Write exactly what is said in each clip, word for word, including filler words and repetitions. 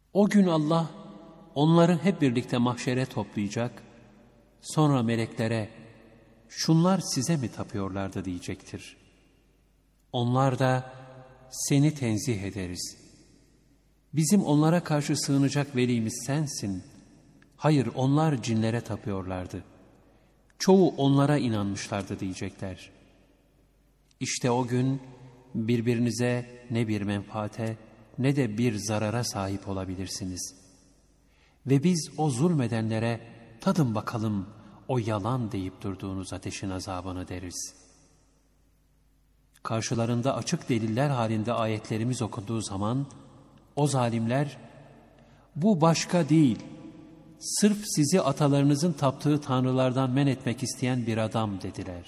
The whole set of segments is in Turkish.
O gün Allah onları hep birlikte mahşere toplayacak, sonra meleklere, şunlar size mi tapıyorlardı diyecektir. Onlar da, seni tenzih ederiz. Bizim onlara karşı sığınacak velimiz sensin. Hayır, onlar cinlere tapıyorlardı. Çoğu onlara inanmışlardı diyecekler. İşte o gün birbirinize ne bir menfaate ne de bir zarara sahip olabilirsiniz. Ve biz o zulmedenlere tadın bakalım o yalan deyip durduğunuz ateşin azabını deriz. Karşılarında açık deliller halinde ayetlerimiz okunduğu zaman o zalimler, bu başka değil, sırf sizi atalarınızın taptığı tanrılardan men etmek isteyen bir adam dediler.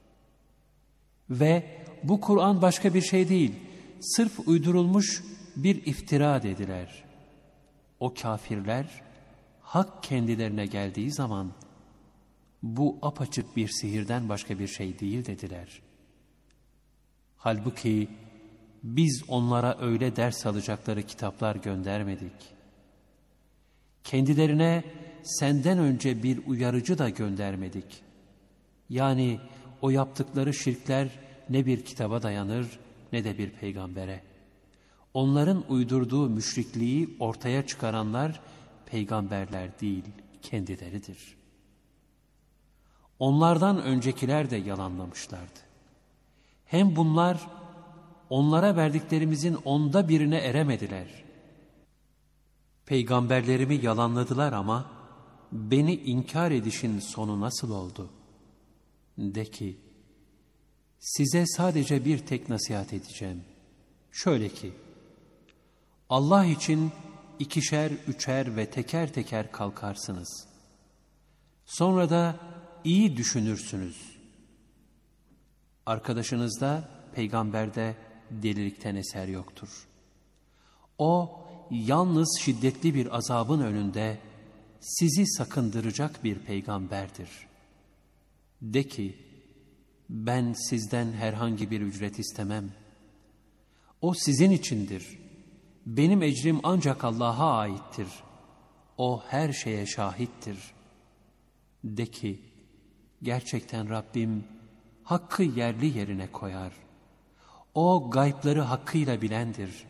Ve bu Kur'an başka bir şey değil, sırf uydurulmuş bir iftira dediler. O kafirler, hak kendilerine geldiği zaman, bu apaçık bir sihirden başka bir şey değil dediler. Halbuki biz onlara öyle ders alacakları kitaplar göndermedik. Kendilerine senden önce bir uyarıcı da göndermedik. Yani o yaptıkları şirkler ne bir kitaba dayanır ne de bir peygambere. Onların uydurduğu müşrikliği ortaya çıkaranlar peygamberler değil, kendileridir. Onlardan öncekiler de yalanlamışlardı. Hem bunlar onlara verdiklerimizin onda birine eremediler. Peygamberlerimi yalanladılar ama beni inkar edişin sonu nasıl oldu? De ki, size sadece bir tek nasihat edeceğim. Şöyle ki, Allah için ikişer, üçer ve teker teker kalkarsınız. Sonra da iyi düşünürsünüz. Arkadaşınızda, peygamberde delilikten eser yoktur. O, yalnız şiddetli bir azabın önünde sizi sakındıracak bir peygamberdir. De ki, ben sizden herhangi bir ücret istemem. O sizin içindir. Benim ecrim ancak Allah'a aittir. O her şeye şahittir. De ki, gerçekten Rabbim hakkı yerli yerine koyar. O gaybları hakkıyla bilendir.